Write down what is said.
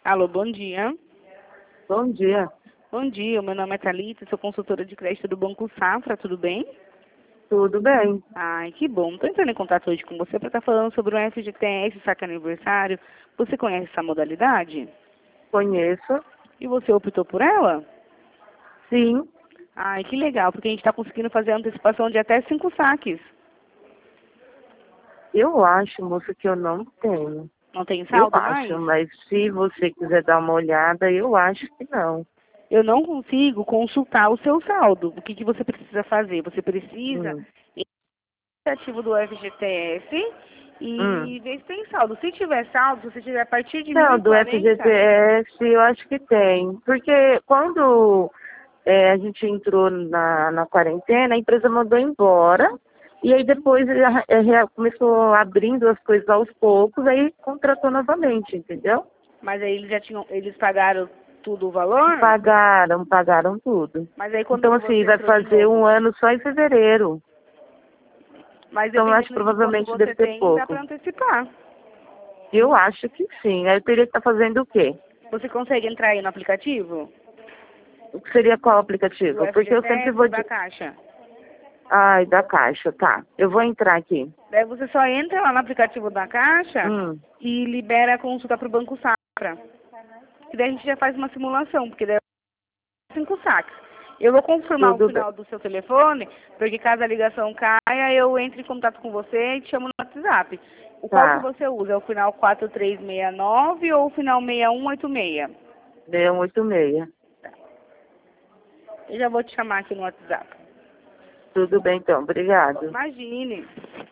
Alô, bom dia. Bom dia. Bom dia, meu nome é Thalita, sou consultora de crédito do Banco Safra, tudo bem? Tudo bem? Ai, que bom. Estou entrando em contato hoje com você para estar falando sobre o FGTS Saque Aniversário. Você conhece essa modalidade? Conheço. E você optou por ela? Sim. Ai, que legal, porque a gente está conseguindo fazer a antecipação de até 5 saques. Eu acho, moça, que eu não tenho. Não tem Eu saldo acho, mais? mas se você quiser dar uma olhada, eu acho que não. Eu não consigo consultar o seu saldo. O que, que você precisa fazer? Você precisa Hum. ir no aplicativo do FGTS Hum. e ver se tem saldo. Se tiver saldo, se você tiver a partir de Não, do 1.040, FGTS eu acho que tem. Porque quando a gente entrou na quarentena, a empresa mandou embora. E aí depois começou abrindo as coisas aos poucos, aí contratou novamente, entendeu? mas aí eles pagaram tudo o valor, Pagaram tudo. mas aí quando Então, que assim, você vai entrou de fazer um novo? ano só em fevereiro. Mas Então, eu acho que dependendo de quanto provavelmente deve você ser tem, dá pouco. para antecipar. Eu acho que sim. Aí eu teria que estar fazendo o quê? Você consegue entrar aí no aplicativo? O que seria qual Do aplicativo? Porque eu sempre FGTS vou ou da de... Caixa? Ai, da Caixa, tá. Eu vou entrar aqui. Daí você só entra lá no aplicativo da Caixa Hum. e libera a consulta para o Banco Safra. E daí a gente já faz uma simulação, porque daí é 5 saques. Eu vou confirmar o Tudo bem. final do seu telefone, porque caso a ligação caia, eu entre em contato com você e te chamo no WhatsApp. O qual que Tá. você usa? É o final 4369 ou o final 6186? 6186. Eu já vou te chamar aqui no WhatsApp. Tudo bem, então. Obrigado. Imagine.